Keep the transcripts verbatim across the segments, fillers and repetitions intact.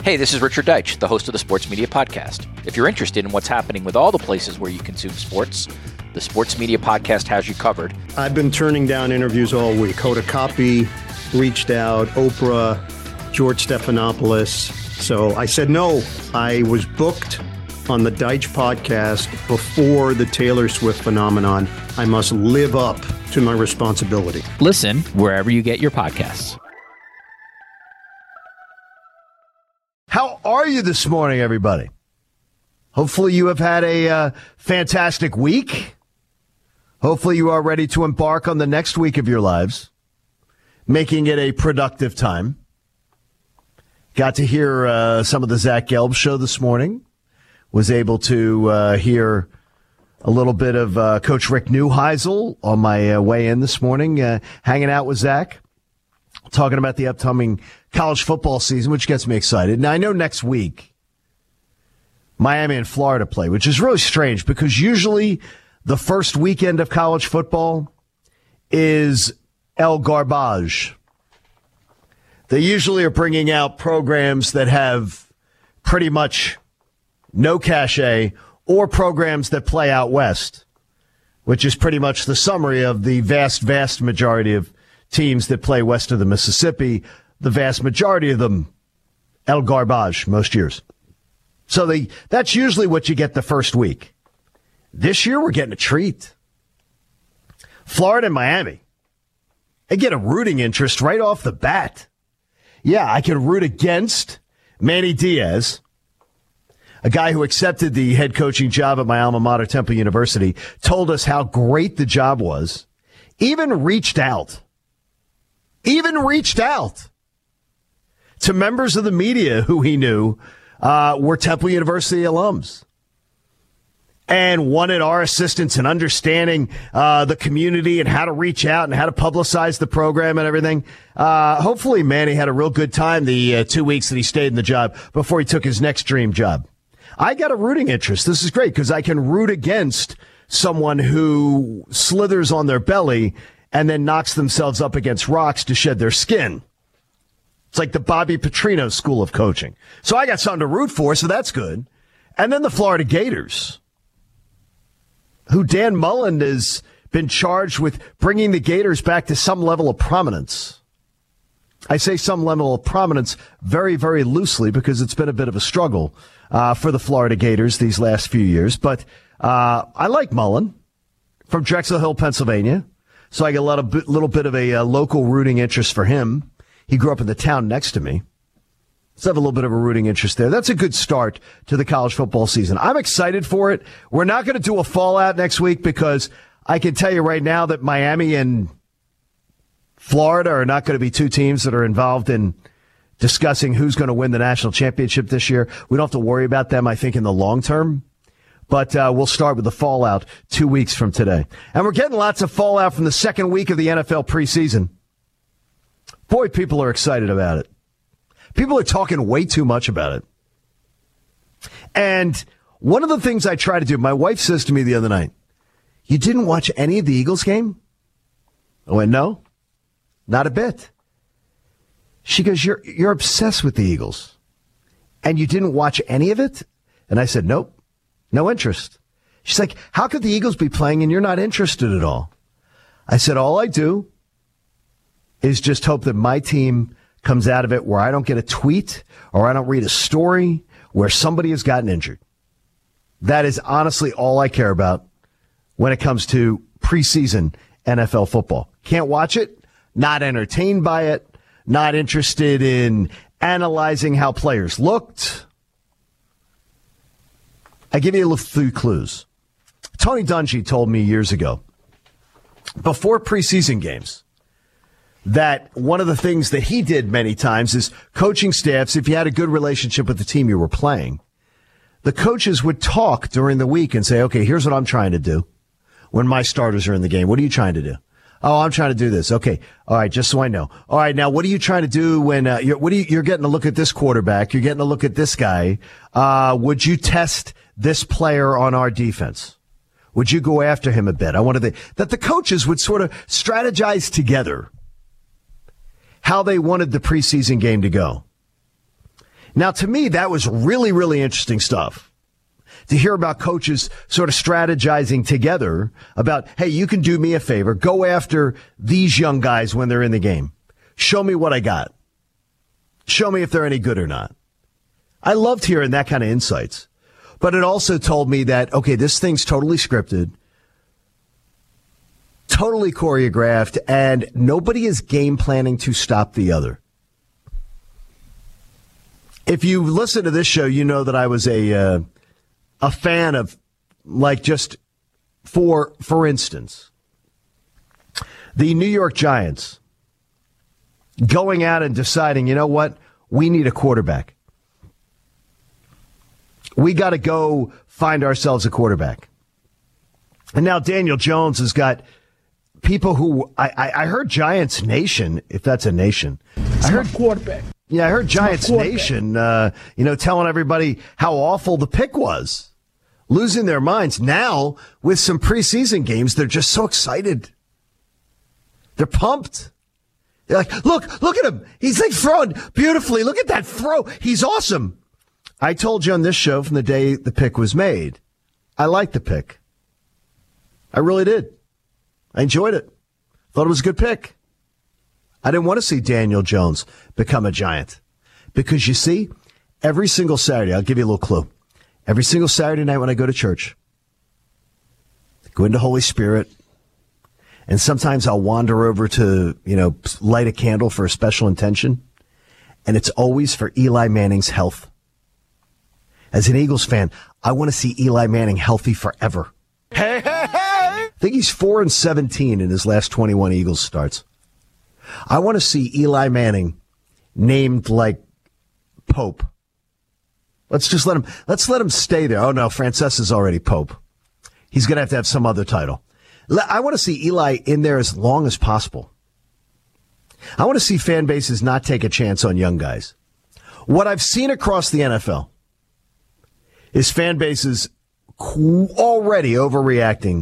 Hey, this is Richard Deitch, the host of the Sports Media Podcast. If you're interested in what's happening with all the places where you consume sports, the Sports Media Podcast has you covered. I've been turning down interviews all week. Coda Copy reached out, Oprah, George Stephanopoulos. So I said no. I was booked on the Deitch podcast before the Taylor Swift phenomenon. I must live up to my responsibility. Listen wherever you get your podcasts. How are you this morning, everybody? Hopefully you have had a uh, fantastic week. Hopefully you are ready to embark on the next week of your lives, making it a productive time. Got to hear uh, some of the Zach Gelb show this morning. Was able to uh, hear a little bit of uh, Coach Rick Neuheisel on my uh, way in this morning, uh, hanging out with Zach, talking about the upcoming college football season, which gets me excited. Now, I know next week Miami and Florida play, which is really strange because usually the first weekend of college football is El Garbage. They usually are bringing out programs that have pretty much no cachet or programs that play out west, which is pretty much the summary of the vast, vast majority of teams that play west of the Mississippi. The vast majority of them, El Garbage, most years. So they, that's usually what you get the first week. This year, we're getting a treat. Florida and Miami. They get a rooting interest right off the bat. Yeah, I can root against Manny Diaz, a guy who accepted the head coaching job at my alma mater, Temple University, told us how great the job was, even reached out, even reached out to members of the media who he knew uh, were Temple University alums and wanted our assistance in understanding uh, the community and how to reach out and how to publicize the program and everything. Uh, hopefully, Manny had a real good time the uh, two weeks that he stayed in the job before he took his next dream job. I got a rooting interest. This is great because I can root against someone who slithers on their belly and then knocks themselves up against rocks to shed their skin. It's like the Bobby Petrino school of coaching. So I got something to root for, so that's good. And then the Florida Gators, who Dan Mullen has been charged with bringing the Gators back to some level of prominence. I say some level of prominence very, very loosely because it's been a bit of a struggle uh, for the Florida Gators these last few years. But uh, I like Mullen from Drexel Hill, Pennsylvania. So I get a lot of, little bit of a uh, local rooting interest for him. He grew up in the town next to me. Let's have a little bit of a rooting interest there. That's a good start to the college football season. I'm excited for it. We're not going to do a fallout next week because I can tell you right now that Miami and Florida are not going to be two teams that are involved in discussing who's going to win the national championship this year. We don't have to worry about them, I think, in the long term. But uh, we'll start with the fallout two weeks from today. And we're getting lots of fallout from the second week of the N F L preseason. Boy, people are excited about it. People are talking way too much about it. And one of the things I try to do, my wife says to me the other night, "You didn't watch any of the Eagles game?" I went, "No, not a bit." She goes, you're you're obsessed with the Eagles, and you didn't watch any of it? And I said, nope, no interest. She's like, how could the Eagles be playing and you're not interested at all? I said, all I do is just hope that my team comes out of it where I don't get a tweet or I don't read a story where somebody has gotten injured. That is honestly all I care about when it comes to preseason N F L football. Can't watch it, not entertained by it, not interested in analyzing how players looked. I give you a few clues. Tony Dungy told me years ago, before preseason games, that one of the things that he did many times is coaching staffs, if you had a good relationship with the team you were playing, the coaches would talk during the week and say, okay, here's what I'm trying to do when my starters are in the game. What are you trying to do? Oh, I'm trying to do this. Okay. All right. Just so I know. All right. Now, what are you trying to do when uh, you're, what are you, you're getting a look at this quarterback? You're getting a look at this guy. Uh, would you test this player on our defense? Would you go after him a bit? I wanted to, that the coaches would sort of strategize together how they wanted the preseason game to go. Now, to me, that was really, really interesting stuff. To hear about coaches sort of strategizing together about, hey, you can do me a favor. Go after these young guys when they're in the game. Show me what I got. Show me if they're any good or not. I loved hearing that kind of insights. But it also told me that, okay, this thing's totally scripted, totally choreographed, and nobody is game planning to stop the other. If you listen to this show, you know that I was a uh, a fan of, like, just for for instance, the New York Giants going out and deciding, you know what, we need a quarterback. We got to go find ourselves a quarterback. And now Daniel Jones has got people who I, I, I heard Giants Nation, if that's a nation. It's I heard quarterback. Yeah, I heard Giants Nation, uh, you know, telling everybody how awful the pick was, losing their minds. Now, with some preseason games, they're just so excited. They're pumped. They're like, look, look at him. He's like throwing beautifully. Look at that throw. He's awesome. I told you on this show from the day the pick was made, I liked the pick. I really did. I enjoyed it. Thought it was a good pick. I didn't want to see Daniel Jones become a Giant. Because, you see, every single Saturday, I'll give you a little clue. Every single Saturday night when I go to church, I go into Holy Spirit, and sometimes I'll wander over to, you know, light a candle for a special intention, and it's always for Eli Manning's health. As an Eagles fan, I want to see Eli Manning healthy forever. Hey, hey, hey! I think he's four and seventeen in his last twenty-one Eagles starts. I want to see Eli Manning named like Pope. Let's just let him, let's let him stay there. Oh no, Frances is already Pope. He's going to have to have some other title. I want to see Eli in there as long as possible. I want to see fan bases not take a chance on young guys. What I've seen across the N F L is fan bases already overreacting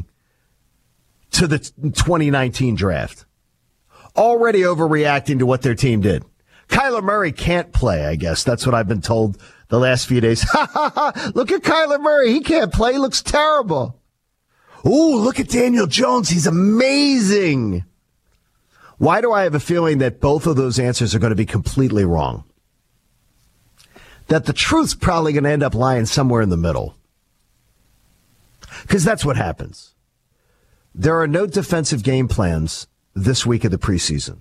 to the twenty nineteen draft. Already overreacting to what their team did. Kyler Murray can't play, I guess. That's what I've been told the last few days. Ha ha ha! Look at Kyler Murray. He can't play. He looks terrible. Ooh, look at Daniel Jones. He's amazing. Why do I have a feeling that both of those answers are going to be completely wrong? That the truth's probably going to end up lying somewhere in the middle. Because that's what happens. There are no defensive game plans this week of the preseason.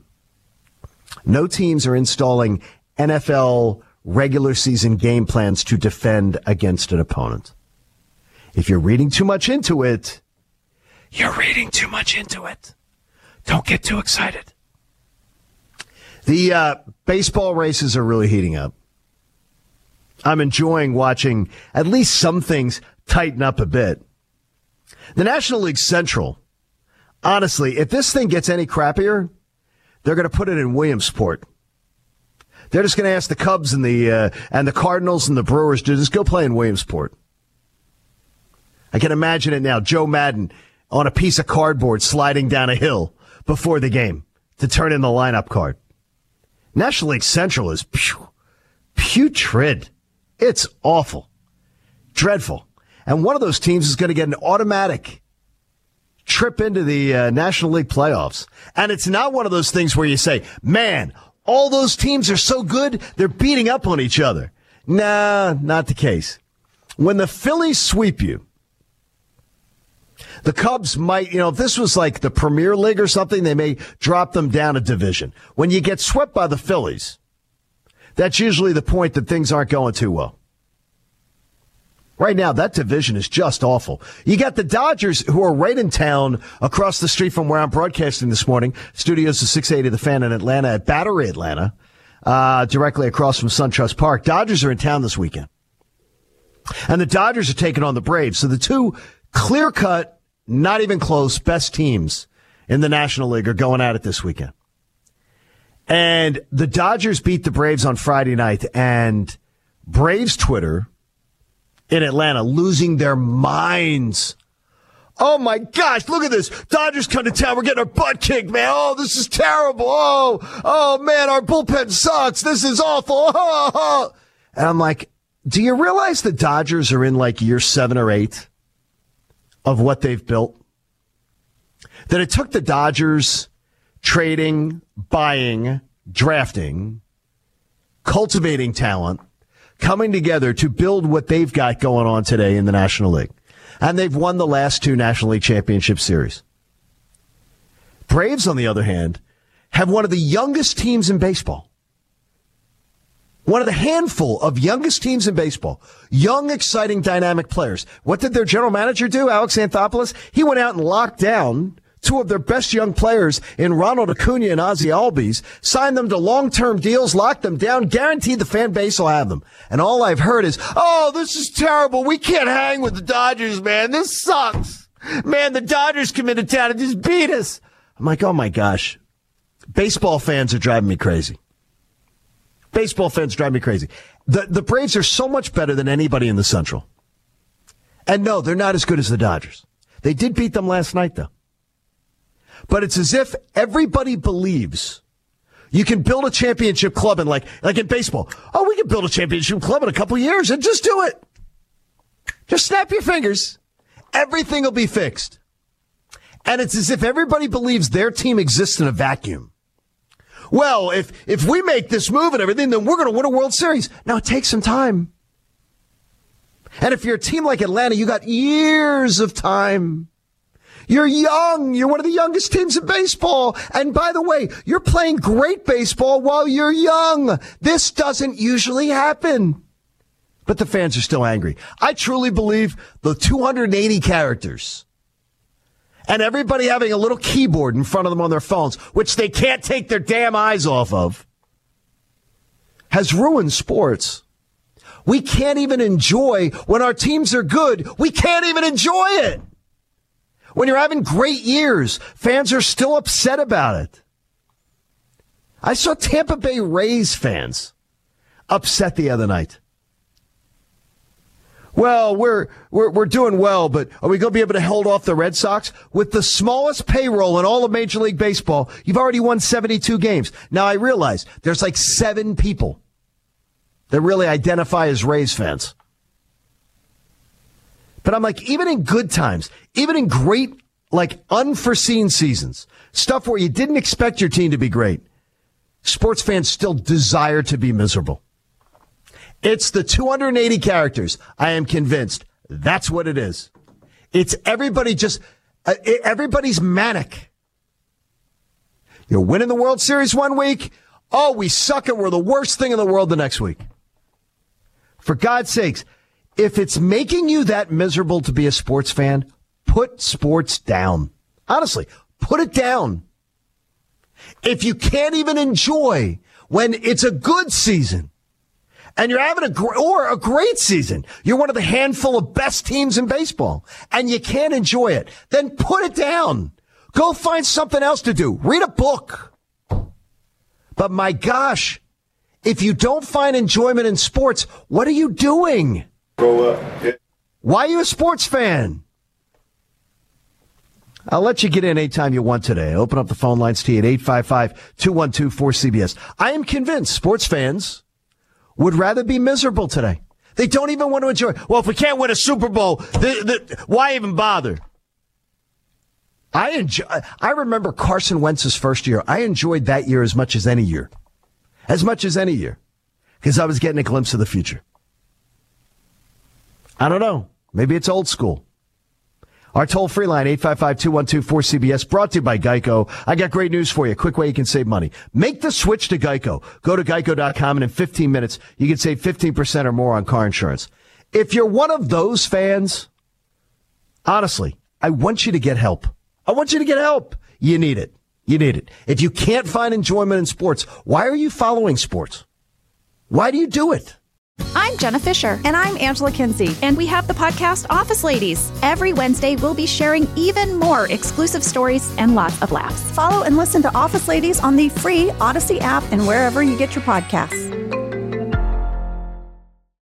No teams are installing N F L regular season game plans to defend against an opponent. If you're reading too much into it, you're reading too much into it. Don't get too excited. The uh, baseball races are really heating up. I'm enjoying watching at least some things tighten up a bit. The National League Central, honestly, if this thing gets any crappier, they're going to put it in Williamsport. They're just going to ask the Cubs and the uh, and the Cardinals and the Brewers to just go play in Williamsport. I can imagine it now. Joe Madden on a piece of cardboard sliding down a hill before the game to turn in the lineup card. National League Central is pew, putrid. It's awful. Dreadful. And one of those teams is going to get an automatic trip into the uh, National League playoffs. And it's not one of those things where you say, man, all those teams are so good, they're beating up on each other. Nah, not the case. When the Phillies sweep you, the Cubs might, you know, if this was like the Premier League or something, they may drop them down a division. When you get swept by the Phillies, that's usually the point that things aren't going too well. Right now, that division is just awful. You got the Dodgers, who are right in town across the street from where I'm broadcasting this morning. Studios of six eighty The Fan in Atlanta at Battery, Atlanta, uh, directly across from SunTrust Park. Dodgers are in town this weekend. And the Dodgers are taking on the Braves. So the two clear-cut, not even close, best teams in the National League are going at it this weekend. And the Dodgers beat the Braves on Friday night, and Braves Twitter in Atlanta losing their minds. Oh my gosh, look at this. Dodgers come to town. We're getting our butt kicked, man. Oh, this is terrible. Oh, oh man, our bullpen sucks. This is awful. Oh, oh. And I'm like, do you realize the Dodgers are in like year seven or eight of what they've built? That it took the Dodgers trading, buying, drafting, cultivating talent, coming together to build what they've got going on today in the National League. And they've won the last two National League Championship Series. Braves, on the other hand, have one of the youngest teams in baseball. One of the handful of youngest teams in baseball. Young, exciting, dynamic players. What did their general manager do, Alex Anthopoulos? He went out and locked down two of their best young players in Ronald Acuna and Ozzie Albies, signed them to long-term deals, locked them down, guaranteed the fan base will have them. And all I've heard is, oh, this is terrible. We can't hang with the Dodgers, man. This sucks. Man, the Dodgers come into town and just beat us. I'm like, oh, my gosh. Baseball fans are driving me crazy. Baseball fans drive me crazy. The, the Braves are so much better than anybody in the Central. And no, they're not as good as the Dodgers. They did beat them last night, though. But it's as if everybody believes you can build a championship club in like, like in baseball. Oh, we can build a championship club in a couple years and just do it. Just snap your fingers. Everything will be fixed. And it's as if everybody believes their team exists in a vacuum. Well, if, if we make this move and everything, then we're going to win a World Series. Now, it takes some time. And if you're a team like Atlanta, you got years of time. You're young. You're one of the youngest teams in baseball. And by the way, you're playing great baseball while you're young. This doesn't usually happen. But the fans are still angry. I truly believe the two hundred eighty characters and everybody having a little keyboard in front of them on their phones, which they can't take their damn eyes off of, has ruined sports. We can't even enjoy when our teams are good. We can't even enjoy it. When you're having great years, fans are still upset about it. I saw Tampa Bay Rays fans upset the other night. Well, we're we're we're doing well, but are we going to be able to hold off the Red Sox? With the smallest payroll in all of Major League Baseball, you've already won seventy-two games. Now, I realize there's like seven people that really identify as Rays fans. But I'm like, even in good times, even in great, like, unforeseen seasons, stuff where you didn't expect your team to be great, sports fans still desire to be miserable. It's the two hundred eighty characters. I am convinced that's what it is. It's everybody just, uh, everybody's manic. You're winning the World Series one week. Oh, we suck and we're the worst thing in the world the next week. For God's sakes, if it's making you that miserable to be a sports fan, put sports down. Honestly, put it down. If you can't even enjoy when it's a good season and you're having a gr- or a great season, you're one of the handful of best teams in baseball and you can't enjoy it, then put it down. Go find something else to do. Read a book. But my gosh, if you don't find enjoyment in sports, what are you doing? Grow up. Yeah. Why are you a sports fan? I'll let you get in anytime you want today. Open up the phone lines to you at eight five five, two one two, four C B S. I am convinced sports fans would rather be miserable today. They don't even want to enjoy. Well, if we can't win a Super Bowl, the, the, why even bother? I enjoy. I remember Carson Wentz's first year. I enjoyed that year as much as any year. As much as any year. Because I was getting a glimpse of the future. I don't know. Maybe it's old school. Our toll-free line, eight five five, two one two, four C B S, brought to you by Geico. I got great news for you. Quick way you can save money. Make the switch to Geico. Go to geico dot com, and in fifteen minutes, you can save fifteen percent or more on car insurance. If you're one of those fans, honestly, I want you to get help. I want you to get help. You need it. You need it. If you can't find enjoyment in sports, why are you following sports? Why do you do it? I'm Jenna Fisher. And I'm Angela Kinsey. And we have the podcast Office Ladies. Every Wednesday, we'll be sharing even more exclusive stories and lots of laughs. Follow and listen to Office Ladies on the free Odyssey app and wherever you get your podcasts.